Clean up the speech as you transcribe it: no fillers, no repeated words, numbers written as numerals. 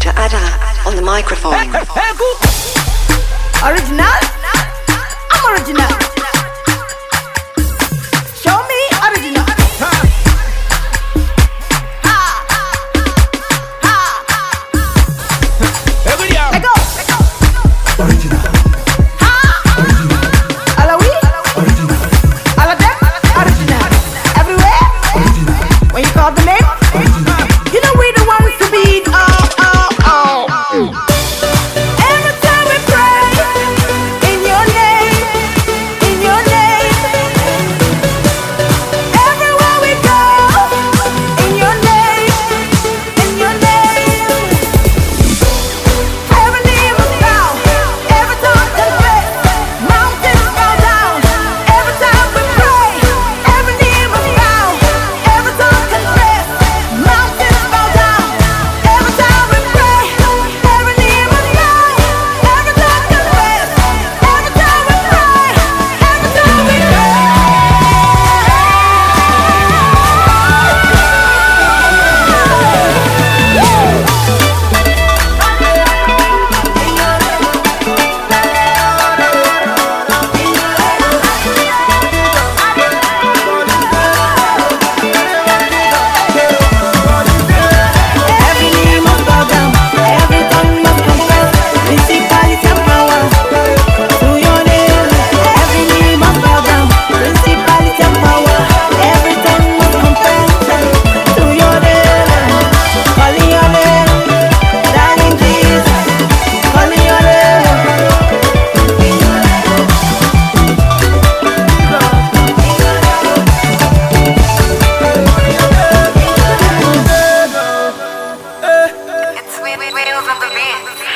Mr. Ada on the microphone. Original? I'm original. Show me original. Let go. Original. All of we? Original. All of them? Original. Everywhere? Original. When you call the name? Original. You know we the ones to beat. Every time we pray in your name, in your name. Everywhere we go, in your name, in your name. Every knee must bow, every tongue confess, mountains bow down. Every time we pray, every knee must bow, every tongue confess, mountains bow down. Every time we pray, every knee must bow, every tongue confess. Every time we pray, every time we Every knee must bow down, every tongue must confess, principality and power to your name. Every knee must bow down, principality and power, every tongue must confess to your name. Calling your name, darling Jesus, calling your It's wheels on the beat.